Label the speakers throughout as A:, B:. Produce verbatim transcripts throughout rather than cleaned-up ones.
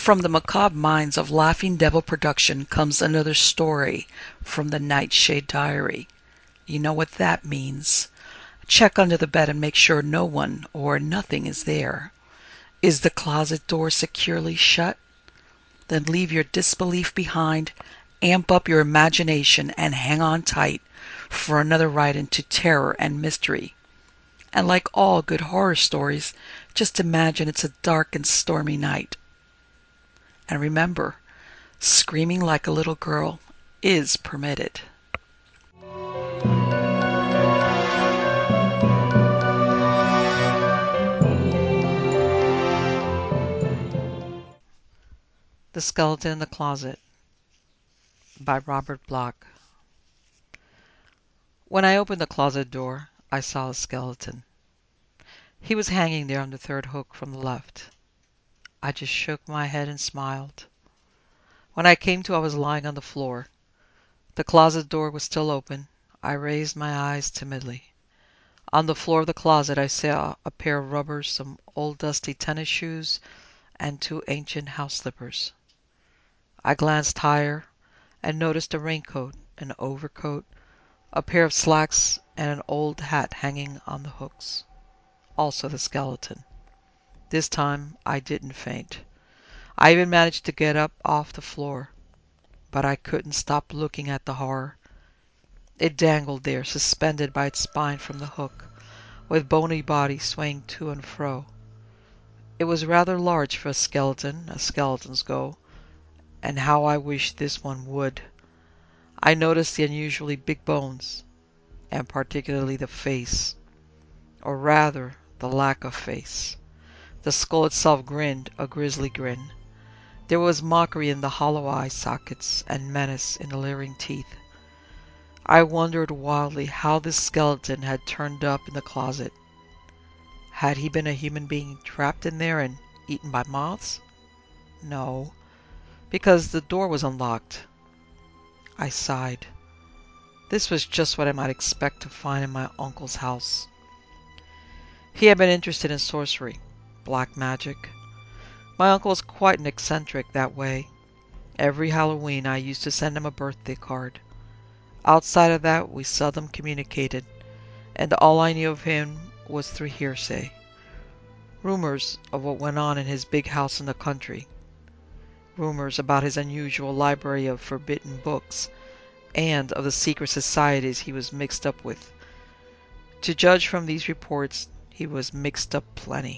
A: From the macabre minds of Laughing Devil Production comes another story from the Nightshade Diary. You know what that means. Check under the bed and make sure no one or nothing is there. Is the closet door securely shut? Then leave your disbelief behind, amp up your imagination, and hang on tight for another ride into terror and mystery. And like all good horror stories, just imagine it's a dark and stormy night. And remember, screaming like a little girl is permitted. The Skeleton in the Closet by Robert Bloch. When I opened the closet door, I saw a skeleton. He was hanging there on the third hook from the left. I just shook my head and smiled. When I came to, I was lying on the floor. The closet door was still open. I raised my eyes timidly. On the floor of the closet I saw a pair of rubbers, some old dusty tennis shoes, and two ancient house slippers. I glanced higher and noticed a raincoat, an overcoat, a pair of slacks, and an old hat hanging on the hooks. Also the skeleton. This time I didn't faint. I even managed to get up off the floor, but I couldn't stop looking at the horror. It dangled there, suspended by its spine from the hook, with bony body swaying to and fro. It was rather large for a skeleton, as skeletons go, and how I wished this one would. I noticed the unusually big bones, and particularly the face, or rather the lack of face. The skull itself grinned a grisly grin. There was mockery in the hollow eye sockets and menace in the leering teeth. I wondered wildly how this skeleton had turned up in the closet. Had he been a human being trapped in there and eaten by moths? No, because the door was unlocked. I sighed. This was just what I might expect to find in my uncle's house. He had been interested in sorcery, black magic. My uncle was quite an eccentric that way. Every Halloween I used to send him a birthday card. Outside of that we seldom communicated, and all I knew of him was through hearsay. Rumors of what went on in his big house in the country. Rumors about his unusual library of forbidden books, and of the secret societies he was mixed up with. To judge from these reports, he was mixed up plenty.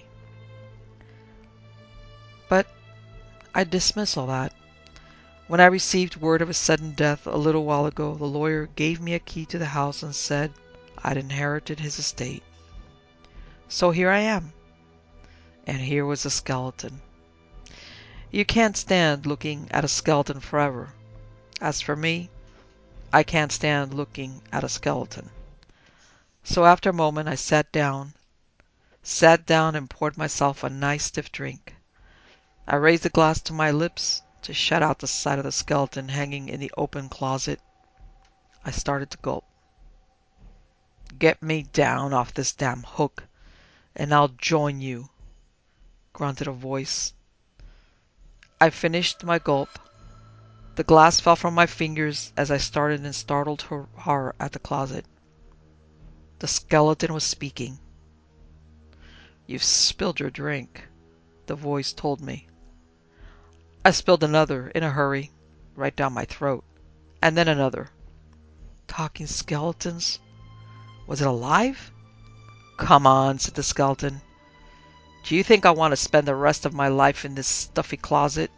A: But I dismiss all that. When I received word of his sudden death a little while ago, the lawyer gave me a key to the house and said I'd inherited his estate. So here I am. And here was a skeleton. You can't stand looking at a skeleton forever. As for me, I can't stand looking at a skeleton. So after a moment I sat down, sat down and poured myself a nice stiff drink. I raised the glass to my lips to shut out the sight of the skeleton hanging in the open closet. I started to gulp. "Get me down off this damn hook, and I'll join you," grunted a voice. I finished my gulp. The glass fell from my fingers as I started in startled horror at the closet. The skeleton was speaking. "You've spilled your drink," the voice told me. I spilled another, in a hurry, right down my throat, and then another. Talking skeletons? Was it alive? "Come on," said the skeleton. "Do you think I want to spend the rest of my life in this stuffy closet?"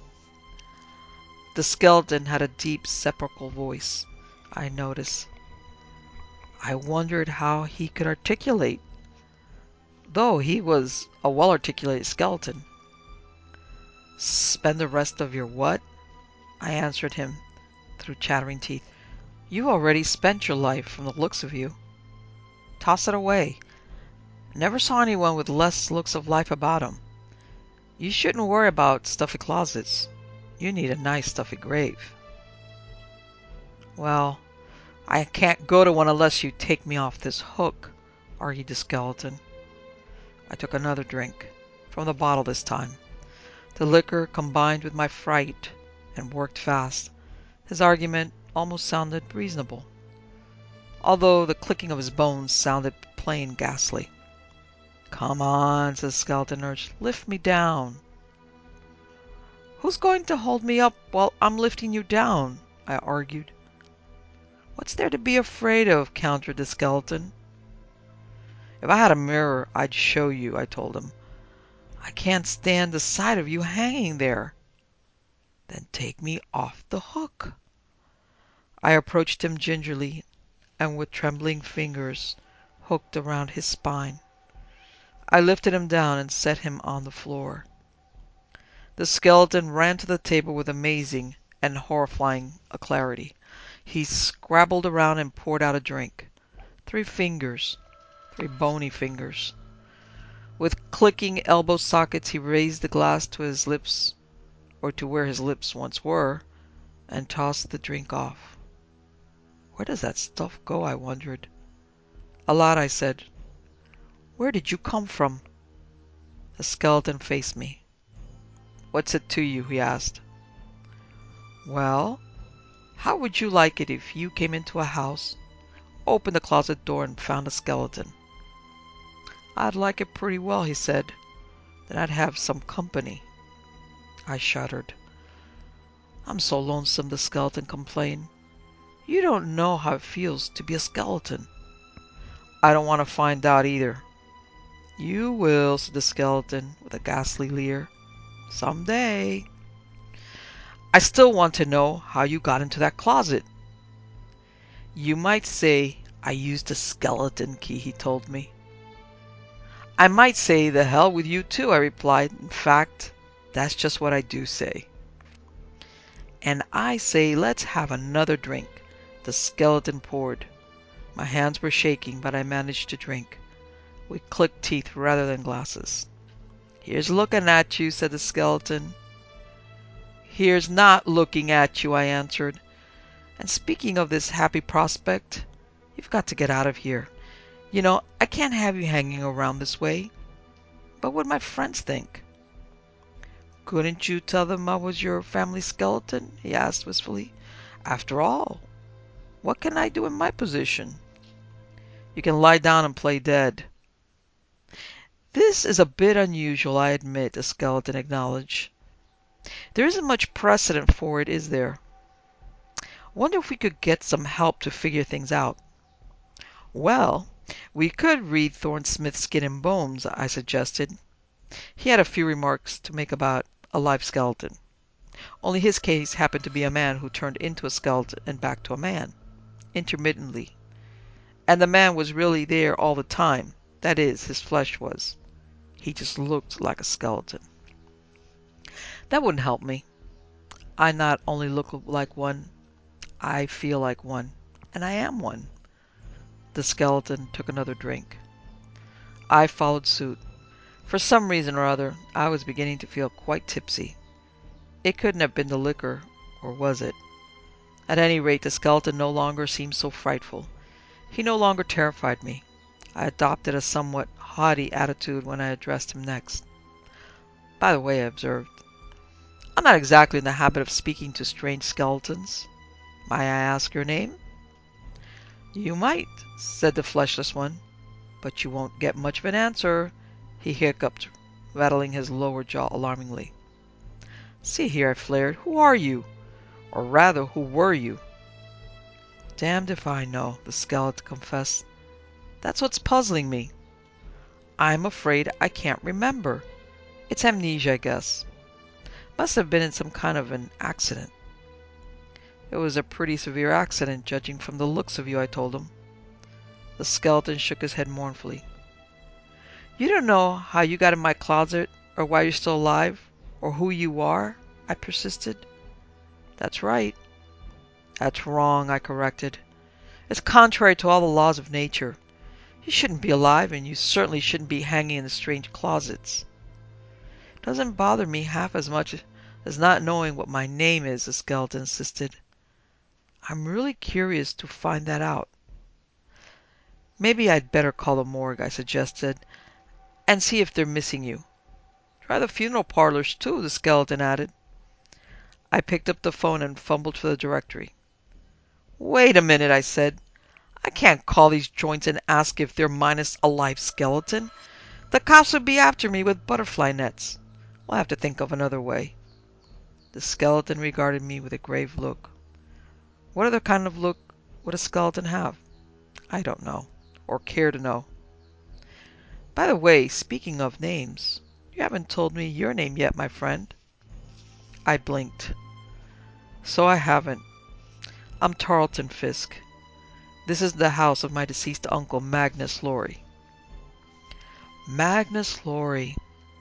A: The skeleton had a deep sepulchral voice, I noticed. I wondered how he could articulate, though he was a well-articulated skeleton. "Spend the rest of your what?" I answered him through chattering teeth. "You already spent your life, from the looks of you. Toss it away. Never saw anyone with less looks of life about him. You shouldn't worry about stuffy closets. You need a nice stuffy grave." "Well, I can't go to one unless you take me off this hook," argued the skeleton. I took another drink, from the bottle this time. The liquor combined with my fright and worked fast. His argument almost sounded reasonable, although the clicking of his bones sounded plain ghastly. "Come on," said the skeleton, urged. "Lift me down." "Who's going to hold me up while I'm lifting you down?" I argued. "What's there to be afraid of?" countered the skeleton. "If I had a mirror, I'd show you," I told him. "I can't stand the sight of you hanging there." "Then take me off the hook." I approached him gingerly and with trembling fingers hooked around his spine. I lifted him down and set him on the floor. The skeleton ran to the table with amazing and horrifying alacrity. He scrabbled around and poured out a drink. Three fingers, three bony fingers. With clicking elbow sockets he raised the glass to his lips, or to where his lips once were, and tossed the drink off. "Where does that stuff go?" I wondered. Aloud I said, "Where did you come from?" The skeleton faced me. "What's it to you?" he asked. "Well, how would you like it if you came into a house, opened the closet door, and found a skeleton?" "I'd like it pretty well," he said. "Then I'd have some company." I shuddered. "I'm so lonesome," the skeleton complained. "You don't know how it feels to be a skeleton." "I don't want to find out either." "You will," said the skeleton with a ghastly leer. "Some day." "I still want to know how you got into that closet." "You might say I used a skeleton key," he told me. "I might say the hell with you too," I replied. "In fact, that's just what I do say." "And I say let's have another drink." The skeleton poured. My hands were shaking, but I managed to drink. We clicked teeth rather than glasses. "Here's looking at you," said the skeleton. "Here's not looking at you," I answered. "And speaking of this happy prospect, you've got to get out of here. You know, I can't have you hanging around this way. What would my friends think?" "Couldn't you tell them I was your family skeleton?" he asked wistfully. "After all, what can I do in my position?" "You can lie down and play dead." "This is a bit unusual, I admit," the skeleton acknowledged. "There isn't much precedent for it, is there? Wonder if we could get some help to figure things out." "Well, we could read Thorne Smith's Skin and Bones," I suggested. He had a few remarks to make about a live skeleton. Only his case happened to be a man who turned into a skeleton and back to a man, intermittently. And the man was really there all the time. That is, his flesh was. He just looked like a skeleton. That wouldn't help me. I not only look like one, I feel like one. And I am one. The skeleton took another drink. I followed suit. For some reason or other, I was beginning to feel quite tipsy. It couldn't have been the liquor, or was it? At any rate, the skeleton no longer seemed so frightful. He no longer terrified me. I adopted a somewhat haughty attitude when I addressed him next. "By the way," I observed, "I'm not exactly in the habit of speaking to strange skeletons. May I ask your name?" "You might," said the fleshless one, "but you won't get much of an answer," he hiccuped, rattling his lower jaw alarmingly. "See here," I flared, "who are you? Or rather, who were you?" "Damned if I know," the skeleton confessed. "That's what's puzzling me. I'm afraid I can't remember. It's amnesia, I guess. Must have been in some kind of an accident." "It was a pretty severe accident, judging from the looks of you," I told him. The skeleton shook his head mournfully. "You don't know how you got in my closet, or why you're still alive, or who you are?" I persisted. "That's right." "That's wrong," I corrected. "It's contrary to all the laws of nature. You shouldn't be alive, and you certainly shouldn't be hanging in strange closets." "Doesn't bother me half as much as not knowing what my name is," the skeleton insisted. "I'm really curious to find that out." "Maybe I'd better call the morgue," I suggested, "and see if they're missing you." Try the funeral parlors, too, the skeleton added. I picked up the phone and fumbled for the directory. Wait a minute, I said. I can't call these joints and ask if they're minus a live skeleton. The cops would be after me with butterfly nets. We'll have to think of another way. The skeleton regarded me with a grave look. What other kind of look would a skeleton have? I don't know, or care to know. By the way, speaking of names, you haven't told me your name yet, my friend. I blinked. So I haven't. I'm Tarleton Fisk. This is the house of my deceased uncle, Magnus Laurie. Magnus Laurie.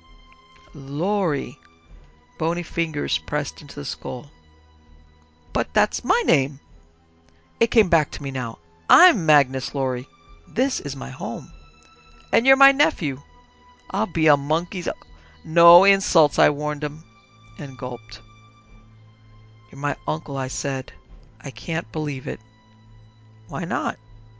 A: Laurie. Bony fingers pressed into the skull. But that's my name. It came back to me now. I'm Magnus Laurie. This is my home. And you're my nephew. I'll be a monkey's... No insults, I warned him, and gulped. You're my uncle, I said. I can't believe it. Why not?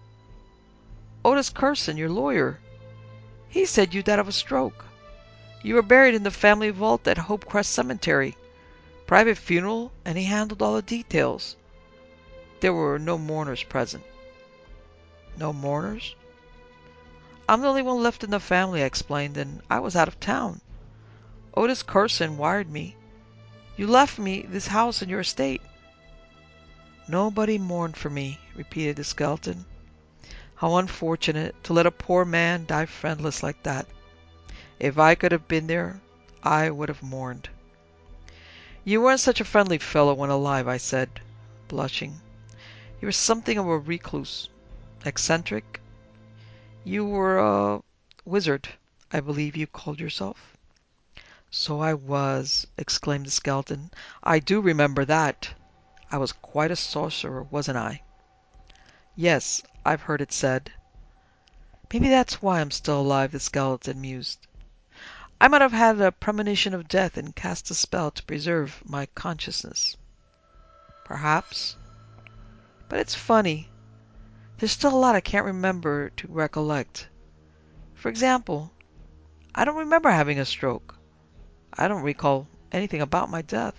A: Otis Curson, your lawyer. He said you died of a stroke. You were buried in the family vault at Hope Crest Cemetery. Private funeral, and he handled all the details. There were no mourners present. No mourners? I'm the only one left in the family, I explained, and I was out of town. Otis Curson wired me. You left me this house and your estate. Nobody mourned for me, repeated the skeleton. How unfortunate to let a poor man die friendless like that. If I could have been there, I would have mourned. You weren't such a friendly fellow when alive, I said, blushing. You were something of a recluse. Eccentric. You were a wizard, I believe you called yourself. So I was, exclaimed the skeleton. I do remember that. I was quite a sorcerer, wasn't I? Yes, I've heard it said. Maybe that's why I'm still alive, the skeleton mused. I might have had a premonition of death and cast a spell to preserve my consciousness. Perhaps. But it's funny. There's still a lot I can't remember to recollect. For example, I don't remember having a stroke. I don't recall anything about my death.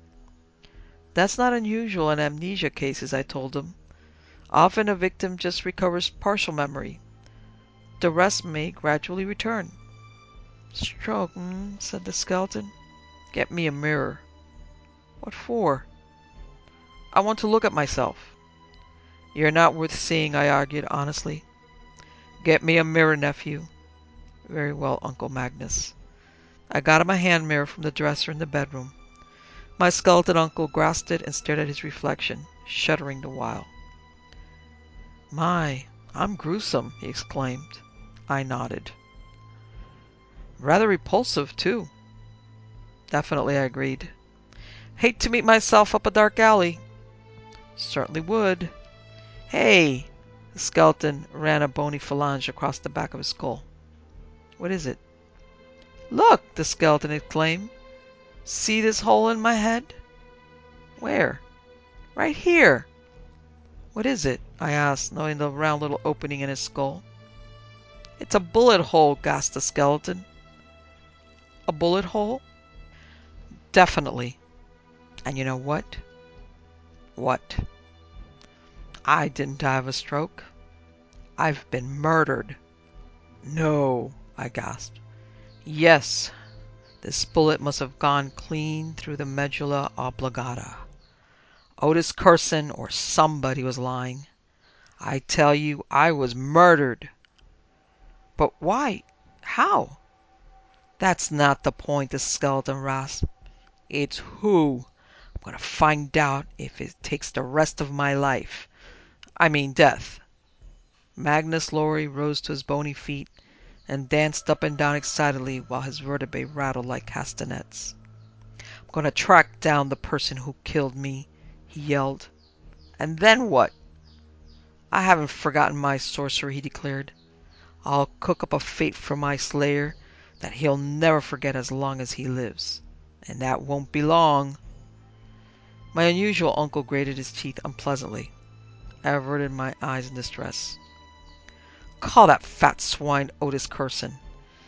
A: That's not unusual in amnesia cases, I told him. Often a victim just recovers partial memory. The rest may gradually return. Stroke, mm, said the skeleton. Get me a mirror. What for? I want to look at myself. You're not worth seeing, I argued honestly. Get me a mirror, nephew. Very well, Uncle Magnus. I got him a hand mirror from the dresser in the bedroom. My skeleton uncle grasped it and stared at his reflection, shuddering the while. My, I'm gruesome, he exclaimed. I nodded. Rather repulsive, too. Definitely, I agreed. Hate to meet myself up a dark alley. Certainly would. Hey! The skeleton ran a bony phalange across the back of his skull. What is it? Look! The skeleton exclaimed. See this hole in my head? Where? Right here. What is it? I asked, knowing the round little opening in his skull. It's a bullet hole, gasped the skeleton. A bullet hole? Definitely. And you know what? What? I didn't die of a stroke. I've been murdered. No, I gasped. Yes, this bullet must have gone clean through the medulla oblongata. Otis Curson or somebody was lying. I tell you, I was murdered. But why? How? That's not the point, the skeleton rasped. It's who. I'm going to find out if it takes the rest of my life. I mean death. Magnus Laurie rose to his bony feet and danced up and down excitedly while his vertebrae rattled like castanets. I'm going to track down the person who killed me, he yelled. And then what? I haven't forgotten my sorcery, he declared. I'll cook up a fate for my slayer that he'll never forget as long as he lives. And that won't be long. My unusual uncle grated his teeth unpleasantly. I averted my eyes in distress. Call that fat swine Otis Curson.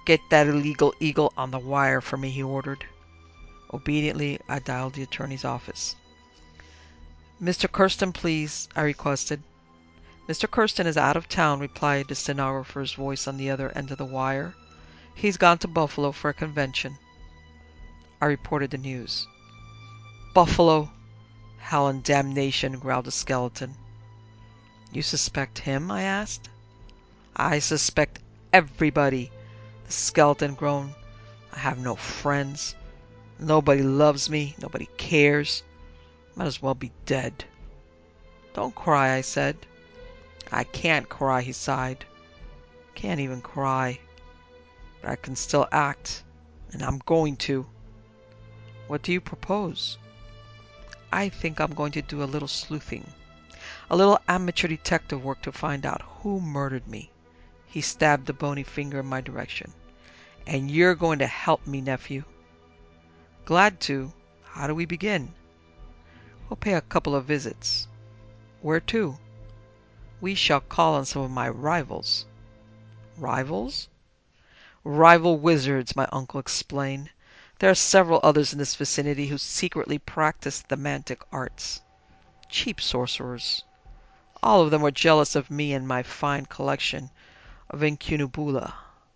A: Get that illegal eagle on the wire for me, he ordered. Obediently, I dialed the attorney's office. Mister Kirsten, please, I requested. Mister Kirsten is out of town, replied the stenographer's voice on the other end of the wire. He's gone to Buffalo for a convention. I reported the news. Buffalo! Hell and damnation, growled the skeleton. You suspect him? I asked. I suspect everybody, the skeleton groaned. I have no friends. Nobody loves me. Nobody cares. Might as well be dead. Don't cry, I said. I can't cry, he sighed. Can't even cry. But I can still act, and I'm going to. What do you propose? I think I'm going to do a little sleuthing. A little amateur detective work to find out who murdered me. He stabbed a bony finger in my direction. And you're going to help me, nephew. Glad to. How do we begin? We'll pay a couple of visits. Where to? We shall call on some of my rivals. Rivals? Rival wizards, my uncle explained. There are several others in this vicinity who secretly practice the mantic arts. Cheap sorcerers. All of them were jealous of me and my fine collection of incunabula.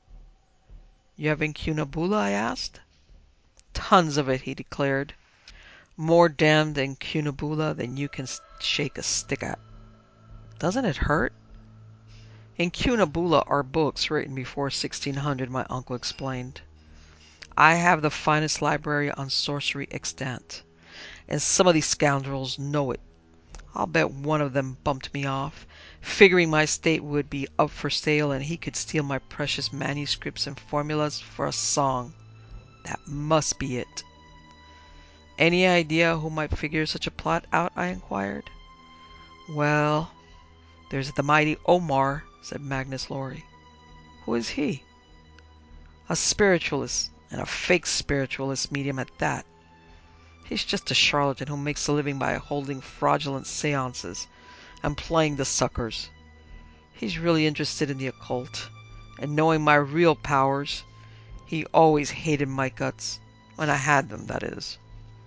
A: You have incunabula? I asked. Tons of it, he declared. More damned incunabula than you can shake a stick at. Doesn't it hurt? Incunabula are books written before sixteen hundred, my uncle explained. I have the finest library on sorcery extant, and some of these scoundrels know it. I'll bet one of them bumped me off, figuring my estate would be up for sale and he could steal my precious manuscripts and formulas for a song. That must be it. Any idea who might figure such a plot out? I inquired. Well, there's the mighty Omar, said Magnus Laurie. Who is he? A spiritualist, and a fake spiritualist medium at that. He's just a charlatan who makes a living by holding fraudulent seances and playing the suckers. He's really interested in the occult, and knowing my real powers, he always hated my guts, when I had them, that is.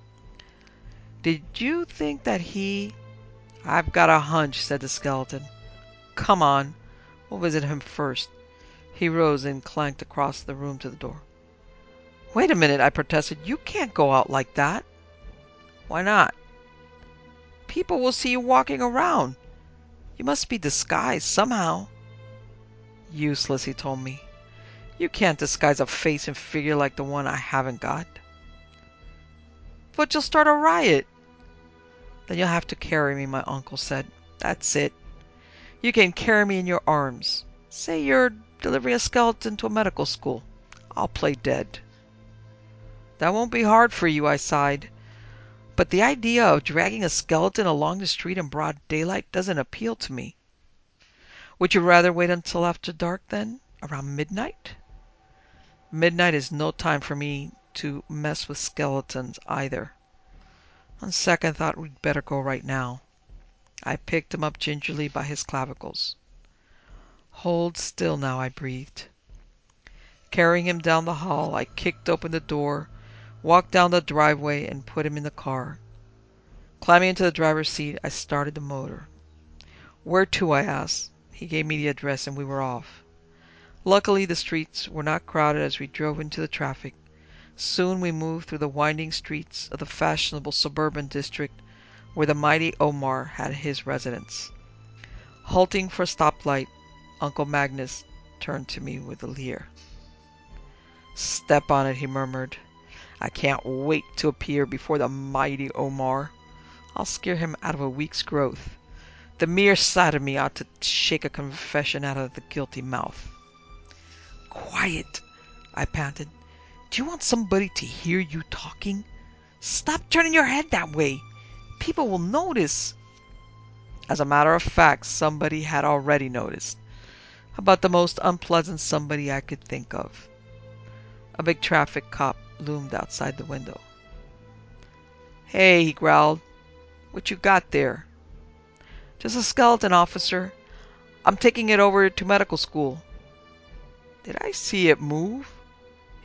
A: Did you think that he... I've got a hunch, said the skeleton. Come on, we'll visit him first. He rose and clanked across the room to the door. Wait a minute, I protested. You can't go out like that. Why not? People will see you walking around. You must be disguised somehow. Useless, he told me. You can't disguise a face and figure like the one I haven't got. But you'll start a riot. Then you'll have to carry me, my uncle said. That's it. You can carry me in your arms. Say you're delivering a skeleton to a medical school. I'll play dead. That won't be hard for you, I sighed. But the idea of dragging a skeleton along the street in broad daylight doesn't appeal to me. Would you rather wait until after dark, then? Around midnight? Midnight is no time for me to mess with skeletons, either. On second thought, we'd better go right now. I picked him up gingerly by his clavicles. Hold still now, I breathed. Carrying him down the hall, I kicked open the door, walked down the driveway, and put him in the car. Climbing into the driver's seat, I started the motor. Where to? I asked. He gave me the address and we were off. Luckily, the streets were not crowded as we drove into the traffic. Soon we moved through the winding streets of the fashionable suburban district where the mighty Omar had his residence. Halting for a stoplight, Uncle Magnus turned to me with a leer. Step on it, he murmured. I can't wait to appear before the mighty Omar. I'll scare him out of a week's growth. The mere sight of me ought to shake a confession out of the guilty mouth. Quiet, I panted. Do you want somebody to hear you talking? Stop turning your head that way. People will notice. As a matter of fact, somebody had already noticed. About the most unpleasant somebody I could think of. A big traffic cop loomed outside the window. Hey, he growled. What you got there? Just a skeleton, officer. I'm taking it over to medical school. Did I see it move?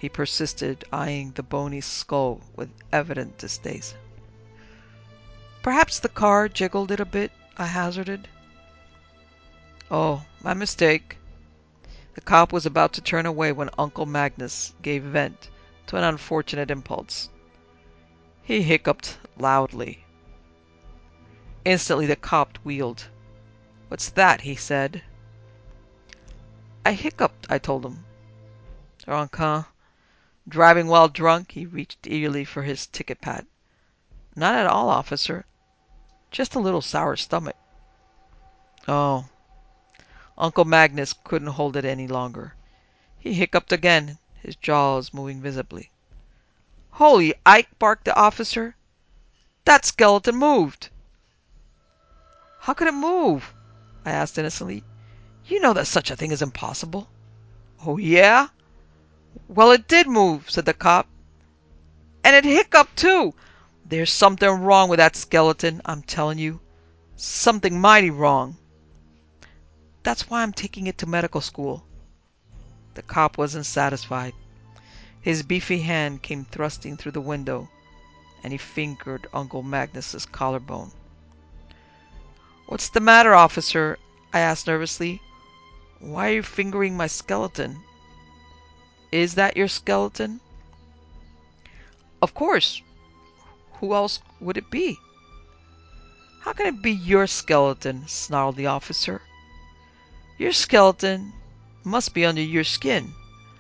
A: He persisted, eyeing the bony skull with evident distaste. Perhaps the car jiggled it a bit, I hazarded. Oh, my mistake. The cop was about to turn away when Uncle Magnus gave vent to an unfortunate impulse. He hiccuped loudly. Instantly the cop wheeled. What's that? He said. I hiccuped, I told him. Drunk, huh? Driving while drunk? He reached eagerly for his ticket pad. Not at all, officer. Just a little sour stomach. Oh. Uncle Magnus couldn't hold it any longer. He hiccuped again, his jaws moving visibly. Holy Ike, barked the officer. That skeleton moved. How could it move? I asked innocently. You know that such a thing is impossible. Oh, yeah? Well, it did move, said the cop. And it hiccuped, too. There's something wrong with that skeleton, I'm telling you. Something mighty wrong. That's why I'm taking it to medical school. The cop wasn't satisfied. His beefy hand came thrusting through the window, and he fingered Uncle Magnus's collarbone. What's the matter, officer? I asked nervously. Why are you fingering my skeleton? Is that your skeleton? Of course. Who else would it be? How can it be your skeleton? Snarled the officer. Your skeleton must be under your skin.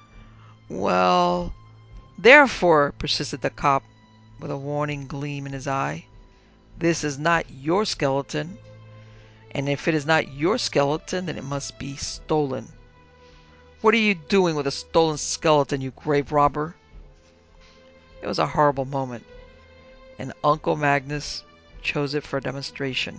A: Well, therefore, persisted the cop with a warning gleam in his eye, this is not your skeleton. And if it is not your skeleton, then it must be stolen. What are you doing with a stolen skeleton, you grave robber? It was a horrible moment, and Uncle Magnus chose it for a demonstration.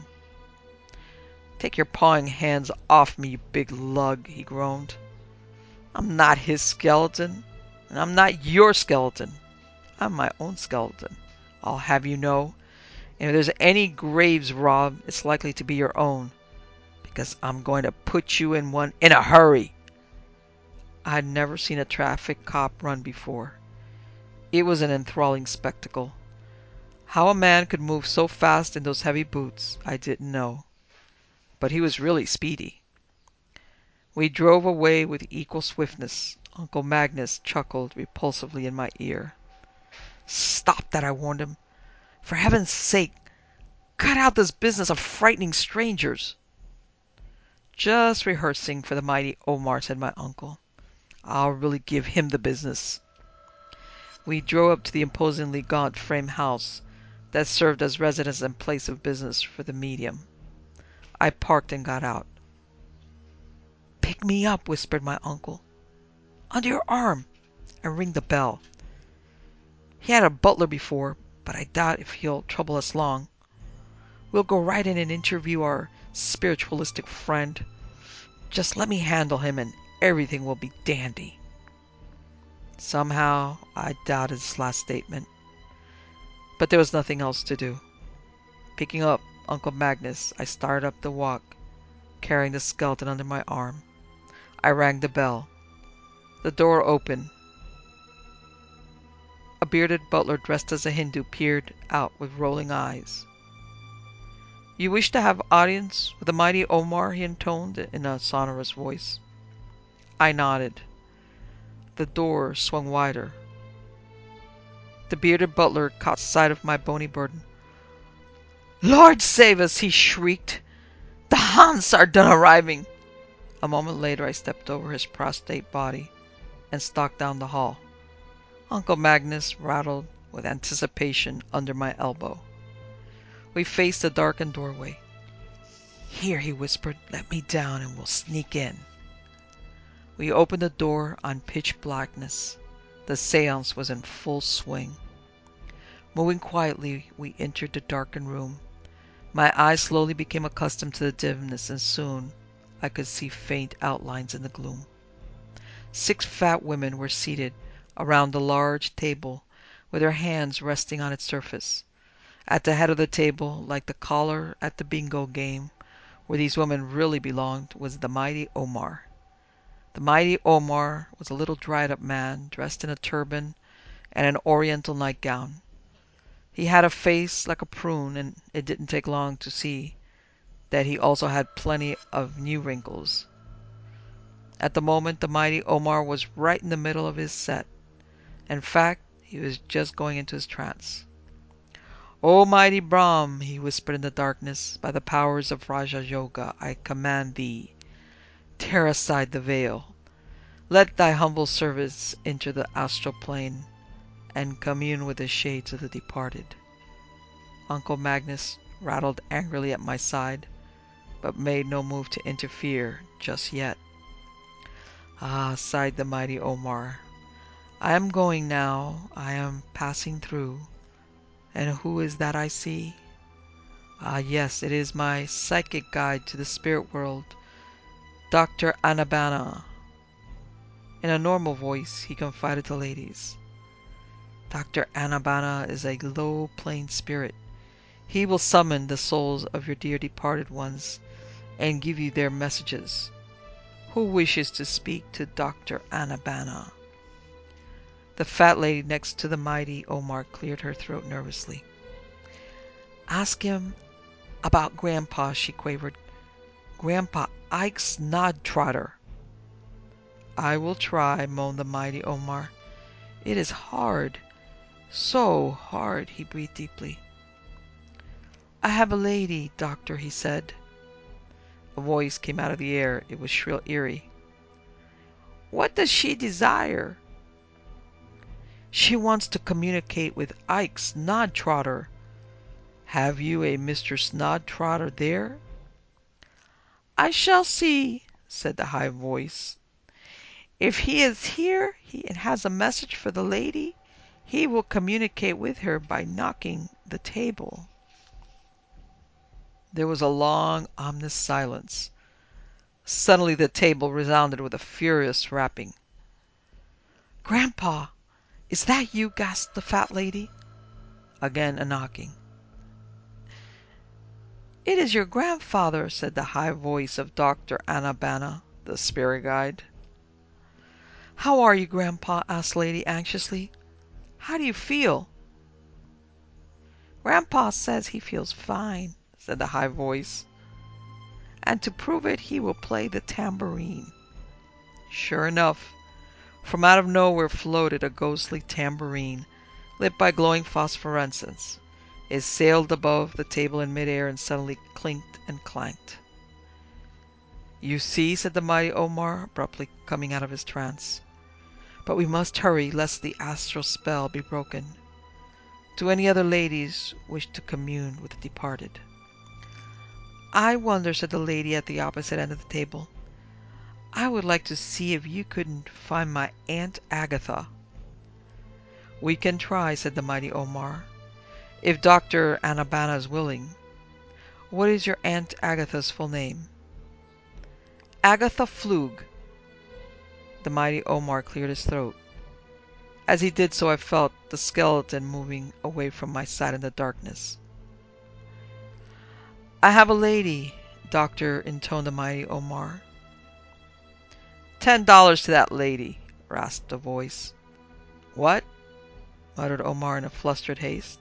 A: Take your pawing hands off me, you big lug, he groaned. I'm not his skeleton, and I'm not your skeleton. I'm my own skeleton, I'll have you know. And if there's any graves robbed, it's likely to be your own, because I'm going to put you in one in a hurry. I had never seen a traffic cop run before. It was an enthralling spectacle. How a man could move so fast in those heavy boots, I didn't know. But he was really speedy. We drove away with equal swiftness. Uncle Magnus chuckled repulsively in my ear. Stop that, I warned him. For heaven's sake, cut out this business of frightening strangers. Just rehearsing for the mighty Omar, said my uncle. I'll really give him the business. We drove up to the imposingly gaunt frame house that served as residence and place of business for the medium. I parked and got out. Pick me up, whispered my uncle. Under your arm, and ring the bell. He had a butler before, but I doubt if he'll trouble us long. We'll go right in and interview our spiritualistic friend. Just let me handle him and everything will be dandy. Somehow, I doubted his last statement. But there was nothing else to do. Picking up Uncle Magnus, I started up the walk, carrying the skeleton under my arm. I rang the bell. The door opened. A bearded butler dressed as a Hindu peered out with rolling eyes. You wish to have audience with the mighty Omar, he intoned in a sonorous voice. I nodded. The door swung wider. The bearded butler caught sight of my bony burden. Lord save us, he shrieked. The Hans are done arriving. A moment later I stepped over his prostrate body and stalked down the hall. Uncle Magnus rattled with anticipation under my elbow. We faced the darkened doorway. Here, he whispered, let me down and we'll sneak in. We opened the door on pitch blackness. The seance was in full swing. Moving quietly, we entered the darkened room. My eyes slowly became accustomed to the dimness, and soon I could see faint outlines in the gloom. Six fat women were seated around a large table with their hands resting on its surface. At the head of the table, like the caller at the bingo game, where these women really belonged, was the mighty Omar. The mighty Omar was a little dried-up man, dressed in a turban and an oriental nightgown. He had a face like a prune, and it didn't take long to see that he also had plenty of new wrinkles. At the moment, the mighty Omar was right in the middle of his set. In fact, he was just going into his trance. "O mighty Brahm," he whispered in the darkness, "by the powers of Raja Yoga, I command thee, tear aside the veil. Let thy humble servants enter the astral plane and commune with the shades of the departed." Uncle Magnus rattled angrily at my side, but made no move to interfere just yet. "Ah," sighed the mighty Omar, "I am going now. I am passing through. And who is that I see? Ah, yes, it is my psychic guide to the spirit world, Doctor Anabanha." In a normal voice, he confided to ladies, "Doctor Anabanha is a low-plane spirit. He will summon the souls of your dear departed ones and give you their messages. Who wishes to speak to Doctor Anabanha?" The fat lady next to the mighty Omar cleared her throat nervously. "Ask him about Grandpa," she quavered. "Grandpa Ike Snodtrotter." "I will try," moaned the mighty Omar. "It is hard, so hard," he breathed deeply. "I have a lady, doctor," he said. A voice came out of the air. It was shrill, eerie. "What does she desire?" "She wants to communicate with Ike Snodtrotter." "Have you a Mister Snodtrotter there?" "I shall see," said the high voice. "If he is here and has a message for the lady, he will communicate with her by knocking the table." There was a long, ominous silence. Suddenly the table resounded with a furious rapping. "Grandpa, is that you?" gasped the fat lady. Again a knocking. "It is your grandfather," said the high voice of Doctor Anabanha, the spirit guide. "How are you, Grandpa?" asked the lady anxiously. "How do you feel?" "Grandpa says he feels fine," said the high voice. "And to prove it, he will play the tambourine." Sure enough, from out of nowhere floated a ghostly tambourine, lit by glowing phosphorescence. It sailed above the table in midair and suddenly clinked and clanked. "You see," said the mighty Omar, abruptly coming out of his trance. "But we must hurry, lest the astral spell be broken. Do any other ladies wish to commune with the departed?" "I wonder," said the lady at the opposite end of the table. "I would like to see if you couldn't find my Aunt Agatha." "We can try," said the mighty Omar, "if Doctor Anabanha is willing. What is your Aunt Agatha's full name?" "Agatha Flug." The mighty Omar cleared his throat. As he did so, I felt the skeleton moving away from my side in the darkness. "I have a lady, doctor," intoned the mighty Omar. "Ten dollars to that lady," rasped a voice. "What?" muttered Omar in a flustered haste.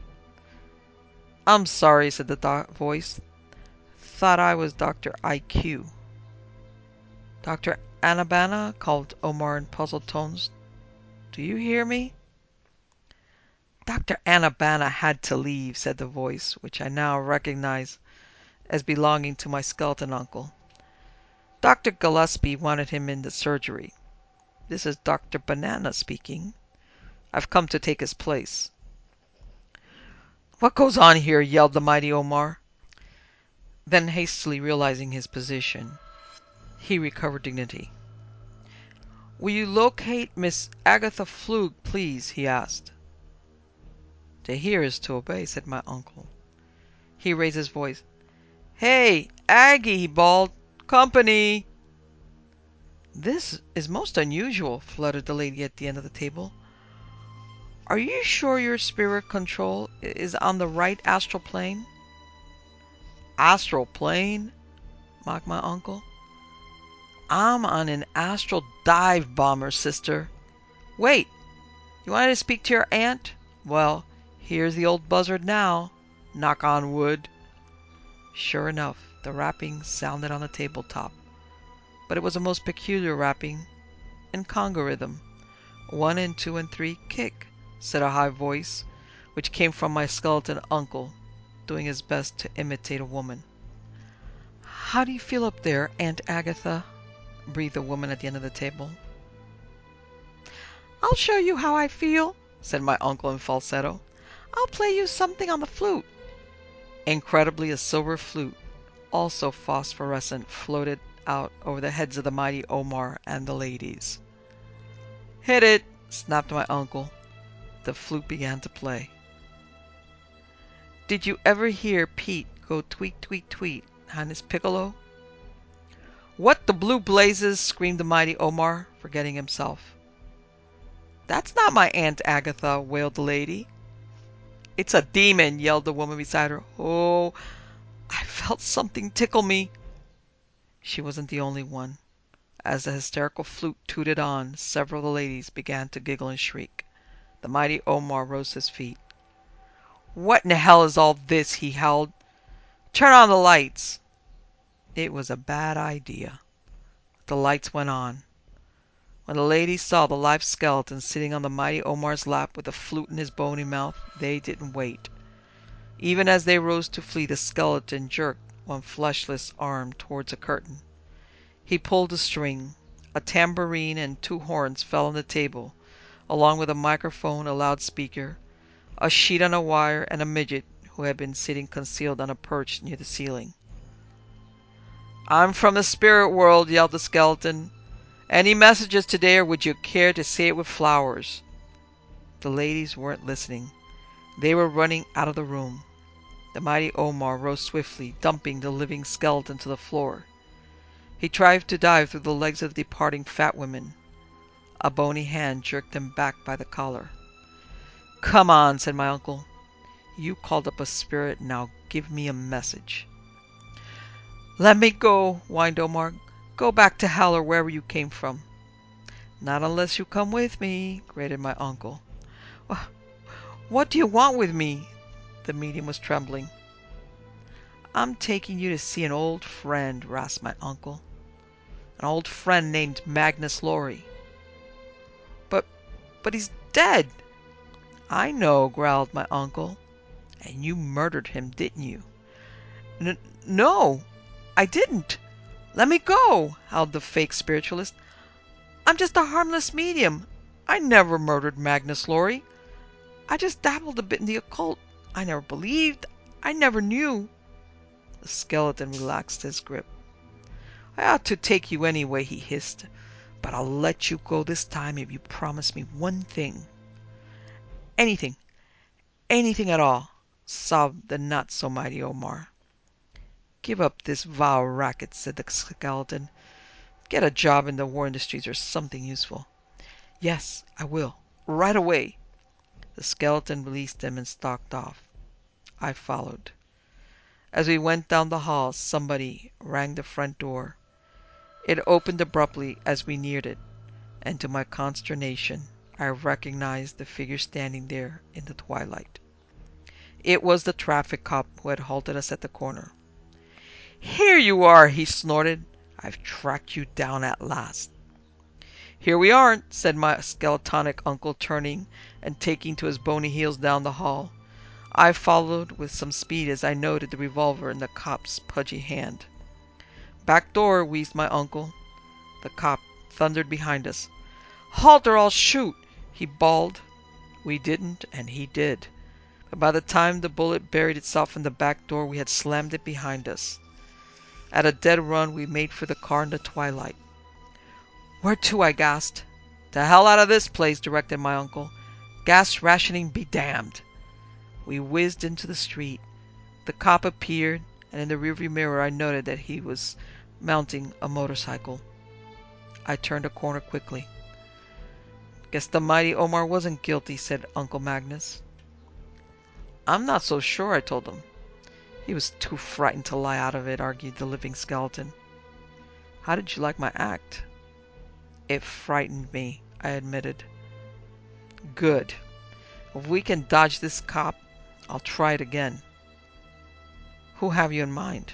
A: "I'm sorry," said the do- voice. "Thought I was Doctor I Q." "Doctor Anabanha?" called Omar in puzzled tones. "Do you hear me?" "Doctor Anabanha had to leave," said the voice, which I now recognized as belonging to my skeleton uncle. "Doctor Gillespie wanted him in the surgery. This is Doctor Banana speaking. I've come to take his place." "What goes on here?" yelled the mighty Omar. Then, hastily realizing his position, he recovered dignity. "Will you locate Miss Agatha Flug, please?" he asked. "To hear is to obey," said my uncle. He raised his voice. "Hey, Aggie!" he bawled. "Company!" "This is most unusual," fluttered the lady at the end of the table. "Are you sure your spirit control is on the right astral plane?" "Astral plane?" mocked my uncle. I'm on an astral dive bomber, sister. Wait, you wanted to speak to your aunt? Well, here's the old buzzard now. Knock on wood. Sure enough, the rapping sounded on the tabletop. But it was a most peculiar rapping in conga rhythm. One and two and three, kick, said a high voice, which came from my skeleton uncle, doing his best to imitate a woman. How do you feel up there, Aunt Agatha? Breathed the woman at the end of the table. I'll show you how I feel, said my uncle in falsetto. I'll play you something on the flute. Incredibly, a silver flute, also phosphorescent, floated out over the heads of the mighty Omar and the ladies. Hit it, snapped my uncle. The flute began to play. Did you ever hear Pete go tweet, tweet, tweet on his piccolo? What the blue blazes, screamed the mighty Omar, forgetting himself. That's not my Aunt Agatha, wailed the lady. It's a demon, yelled the woman beside her. Oh, I felt something tickle me. She wasn't the only one. As the hysterical flute tooted on, several of the ladies began to giggle and shriek. The mighty Omar rose to his feet. What in the hell is all this? He howled. Turn on the lights. It was a bad idea. The lights went on. When the ladies saw the live skeleton sitting on the mighty Omar's lap with a flute in his bony mouth, they didn't wait. Even as they rose to flee, the skeleton jerked one fleshless arm towards a curtain. He pulled a string. A tambourine and two horns fell on the table, along with a microphone, a loudspeaker, a sheet on a wire, and a midget who had been sitting concealed on a perch near the ceiling. I'm from the spirit world, yelled the skeleton. Any messages today, or would you care to say it with flowers? The ladies weren't listening. They were running out of the room. The mighty Omar rose swiftly, dumping the living skeleton to the floor. He tried to dive through the legs of the departing fat women. A bony hand jerked him back by the collar. Come on, said my uncle. You called up a spirit, now give me a message. Let me go, whined Omar. Go back to hell or wherever you came from. Not unless you come with me, grated my uncle. What do you want with me? The medium was trembling. I'm taking you to see an old friend, rasped my uncle. An old friend named Magnus Lorry. But, but he's dead. I know, growled my uncle. And you murdered him, didn't you? N- no, I didn't. Let me go, howled the fake spiritualist. I'm just a harmless medium. I never murdered Magnus Lorry. I just dabbled a bit in the occult. I never believed. I never knew. The skeleton relaxed his grip. I ought to take you anyway, he hissed. But I'll let you go this time if you promise me one thing. Anything. Anything at all, sobbed the not-so-mighty Omar. Give up this vile racket, said the skeleton. Get a job in the war industries or something useful. Yes, I will. Right away. The skeleton released him and stalked off. I followed. As we went down the hall, somebody rang the front door. It opened abruptly as we neared it, and to my consternation, I recognized the figure standing there in the twilight. It was the traffic cop who had halted us at the corner. Here you are, he snorted. I've tracked you down at last. Here we aren't, said my skeletonic uncle, turning and taking to his bony heels down the hall. I followed with some speed as I noted the revolver in the cop's pudgy hand. Back door, wheezed my uncle. The cop thundered behind us. Halt or I'll shoot, he bawled. We didn't, and he did. But by the time the bullet buried itself in the back door, we had slammed it behind us. At a dead run, we made for the car in the twilight. Where to? I gasped. To hell out of this place, directed my uncle. Gas rationing be damned. We whizzed into the street. The cop appeared, and in the rearview mirror I noted that he was mounting a motorcycle. I turned a corner quickly. Guess the mighty Omar wasn't guilty, said Uncle Magnus. I'm not so sure, I told him. He was too frightened to lie out of it, argued the living skeleton. How did you like my act? It frightened me, I admitted. Good. If we can dodge this cop, I'll try it again. Who have you in mind?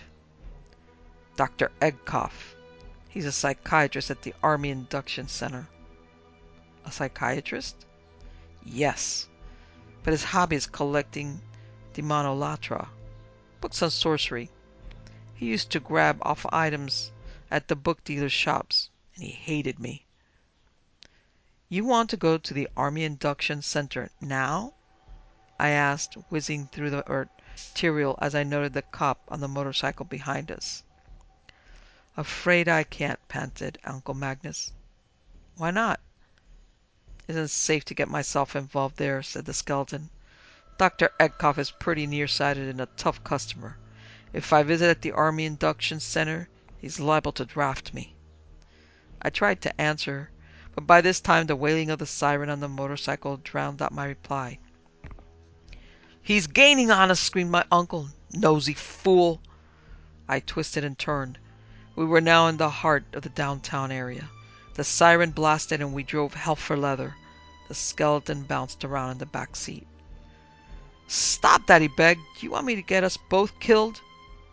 A: Doctor Egkoff. He's a psychiatrist at the Army Induction Center. A psychiatrist? Yes. But his hobby is collecting demonolatra, books on sorcery. He used to grab off items at the book dealer's shops, and he hated me. You want to go to the Army Induction Center now? I asked, whizzing through the arterial as I noted the cop on the motorcycle behind us. Afraid I can't, panted Uncle Magnus. Why not? Isn't it safe to get myself involved there, said the skeleton. Doctor Egkoff is pretty nearsighted and a tough customer. If I visit at the Army Induction Center, he's liable to draft me. I tried to answer, but by this time the wailing of the siren on the motorcycle drowned out my reply. He's gaining on us, screamed my uncle. Nosy fool! I twisted and turned. We were now in the heart of the downtown area. The siren blasted and we drove hell for leather. The skeleton bounced around in the back seat. Stop that, he begged. Do you want me to get us both killed?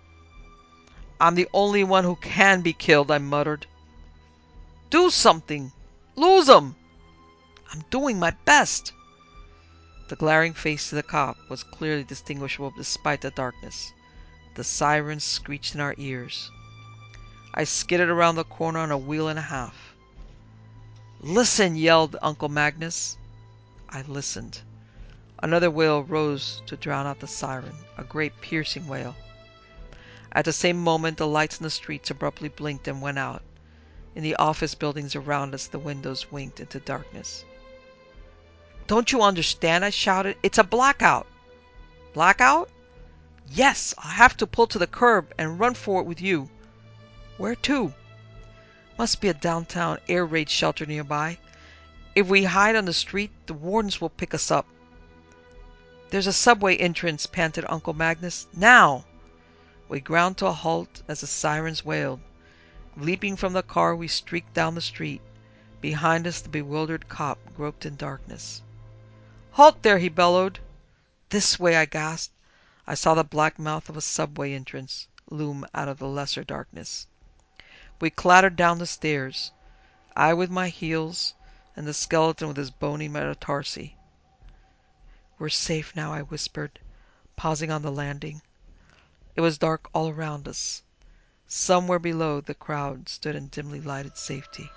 A: I'm the only one who can be killed, I muttered. Do something! Lose 'em! I'm doing my best. The glaring face of the cop was clearly distinguishable despite the darkness. The sirens screeched in our ears. I skidded around the corner on a wheel and a half. Listen, yelled Uncle Magnus. I listened. Another wail rose to drown out the siren, a great piercing wail. At the same moment the lights in the streets abruptly blinked and went out. In the office buildings around us the windows winked into darkness. Don't you understand? I shouted. It's a blackout. Blackout? Yes, I'll have to pull to the curb and run for it with you. Where to? Must be a downtown air raid shelter nearby. If we hide on the street, the wardens will pick us up. There's a subway entrance, panted Uncle Magnus. Now! We ground to a halt as the sirens wailed. Leaping from the car, we streaked down the street. Behind us, the bewildered cop groped in darkness. Halt there, he bellowed. This way, I gasped. I saw the black mouth of a subway entrance loom out of the lesser darkness. We clattered down the stairs, I with my heels, and the skeleton with his bony metatarsi. We're safe now, I whispered, pausing on the landing. It was dark all around us. Somewhere below, the crowd stood in dimly lighted safety.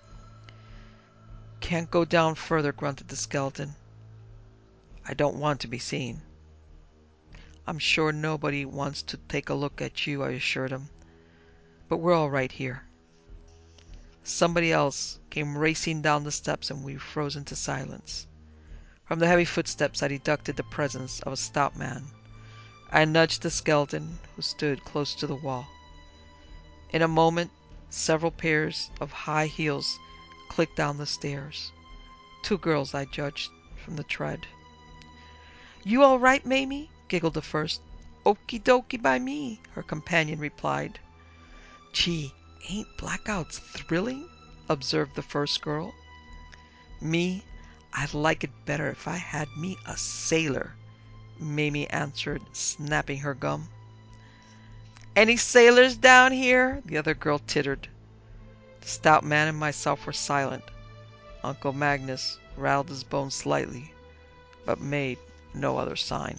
A: Can't go down further, grunted the skeleton. I don't want to be seen. I'm sure nobody wants to take a look at you, I assured him. But we're all right here. Somebody else came racing down the steps and we froze into silence. From the heavy footsteps I deducted the presence of a stout man. I nudged the skeleton, who stood close to the wall. In a moment, several pairs of high heels clicked down the stairs. Two girls, I judged, from the tread. You all right, Mamie? Giggled the first. Okie dokie by me, her companion replied. Gee, ain't blackouts thrilling? Observed the first girl. Me, I'd like it better if I had me a sailor, Mamie answered, snapping her gum. Any sailors down here? The other girl tittered. The stout man and myself were silent. Uncle Magnus rattled his bones slightly, but made no other sign.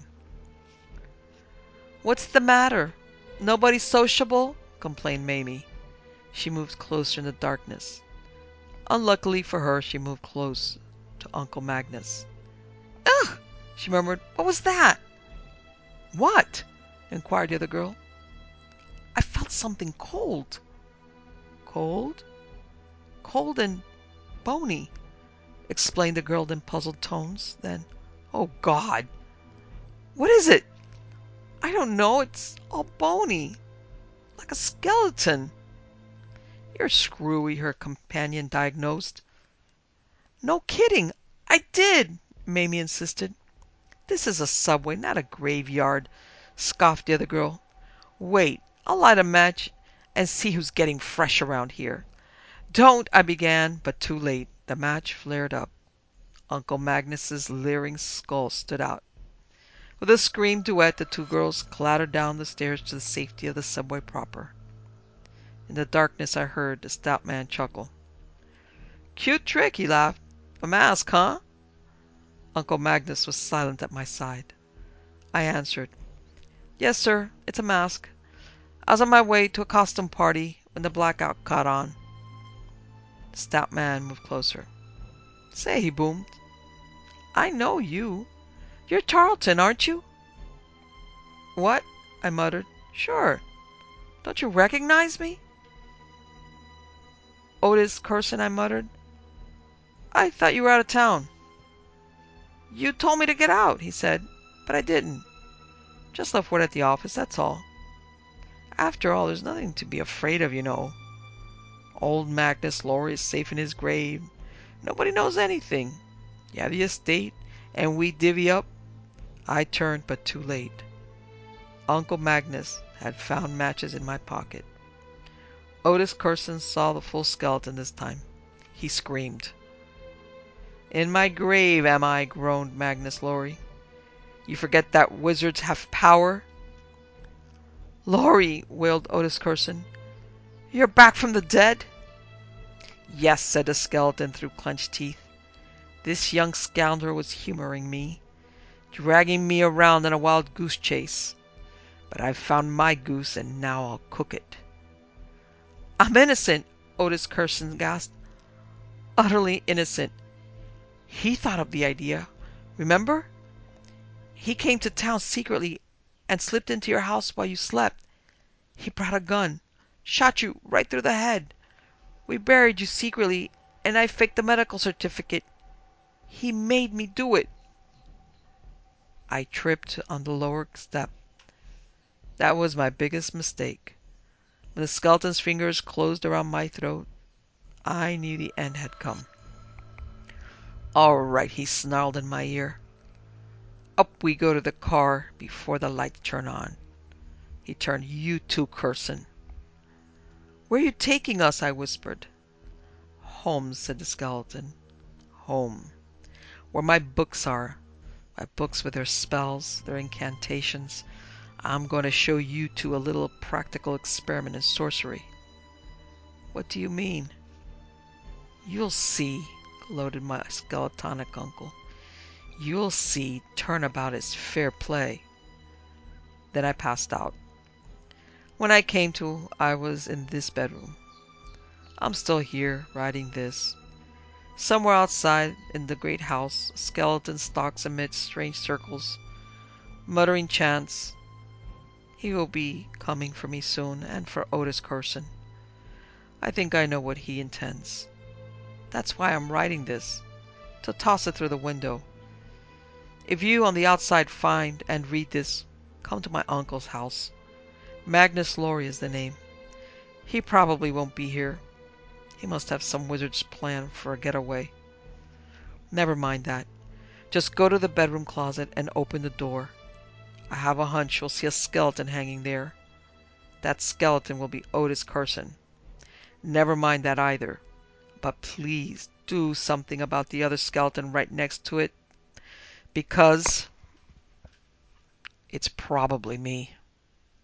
A: What's the matter? Nobody sociable? Complained Mamie. She moved closer in the darkness. Unluckily for her, she moved close to Uncle Magnus. Ugh! She murmured. What was that? What? Inquired the other girl. I felt something cold. Cold? Cold and bony, explained the girl in puzzled tones. Then, oh God! What is it? I don't know. It's all bony. Like a skeleton. You're screwy, her companion diagnosed. No kidding. I did, Mamie insisted. This is a subway, not a graveyard, scoffed the other girl. Wait, I'll light a match and see who's getting fresh around here. Don't, I began, but too late. The match flared up. Uncle Magnus's leering skull stood out. With a scream duet, the two girls clattered down the stairs to the safety of the subway proper. In the darkness I heard the stout man chuckle. Cute trick, he laughed. A mask, huh? Uncle Magnus was silent at my side. I answered, Yes, sir, it's a mask. I was on my way to a costume party when the blackout caught on. The stout man moved closer. Say, he boomed, I know you. You're Tarleton, aren't you? What? I muttered. Sure. Don't you recognize me? Otis Curson, I muttered. I thought you were out of town. You told me to get out, he said, but I didn't. Just left word at the office, that's all. After all, there's nothing to be afraid of, you know. Old Magnus Laurie is safe in his grave. Nobody knows anything. You have the estate, and we divvy up. I turned, but too late. Uncle Magnus had found matches in my pocket. Otis Curson saw the full skeleton this time. He screamed. In my grave am I, groaned Magnus Laurie. You forget that wizards have power? Laurie, wailed Otis Curson. You're back from the dead? Yes, said the skeleton through clenched teeth. This young scoundrel was humoring me, dragging me around in a wild goose chase. But I've found my goose, and now I'll cook it. I'm innocent, Otis Curson gasped. Utterly innocent. He thought of the idea. Remember? He came to town secretly and slipped into your house while you slept. He brought a gun, shot you right through the head. We buried you secretly, and I faked the medical certificate. He made me do it. I tripped on the lower step. That was my biggest mistake. When the skeleton's fingers closed around my throat, I knew the end had come. All right, he snarled in my ear. Up we go to the car before the lights turn on. He turned. You too, Curson. Where are you taking us? I whispered. Home, said the skeleton. Home. Where my books are. My books with their spells, their incantations. I'm going to show you two a little practical experiment in sorcery. What do you mean? You'll see, gloated my skeletonic uncle. You'll see. Turnabout is fair play. Then I passed out. When I came to, I was in this bedroom. I'm still here, writing this. Somewhere outside, in the great house, a skeleton stalks amidst strange circles, muttering chants. He will be coming for me soon, and for Otis Curson. I think I know what he intends. That's why I'm writing this, to toss it through the window. If you on the outside find and read this, come to my uncle's house. Magnus Laurie is the name. He probably won't be here. He must have some wizard's plan for a getaway. Never mind that. Just go to the bedroom closet and open the door. I have a hunch you'll see a skeleton hanging there. That skeleton will be Otis Curson. Never mind that either. But please do something about the other skeleton right next to it, because it's probably me.